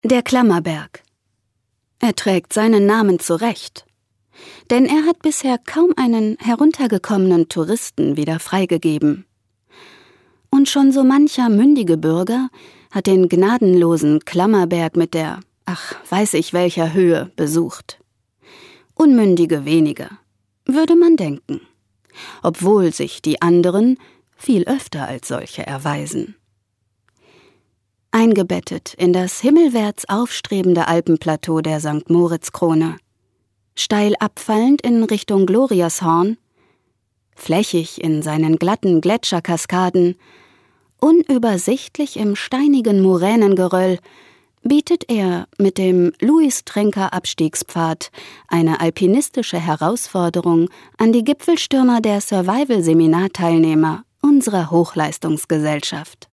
Der Klammerberg. Er trägt seinen Namen zu Recht, denn er hat bisher kaum einen heruntergekommenen Touristen wieder freigegeben. Und schon so mancher mündige Bürger hat den gnadenlosen Klammerberg mit der, weiß ich welcher Höhe besucht. Unmündige wenige, würde man denken, obwohl sich die anderen viel öfter als solche erweisen. Eingebettet in das himmelwärts aufstrebende Alpenplateau der St. Moritz-Krone, steil abfallend in Richtung Gloriashorn, flächig in seinen glatten Gletscherkaskaden, unübersichtlich im steinigen Moränengeröll, bietet er mit dem Louis-Trenker-Abstiegspfad eine alpinistische Herausforderung an die Gipfelstürmer der Survival-Seminarteilnehmer unserer Hochleistungsgesellschaft.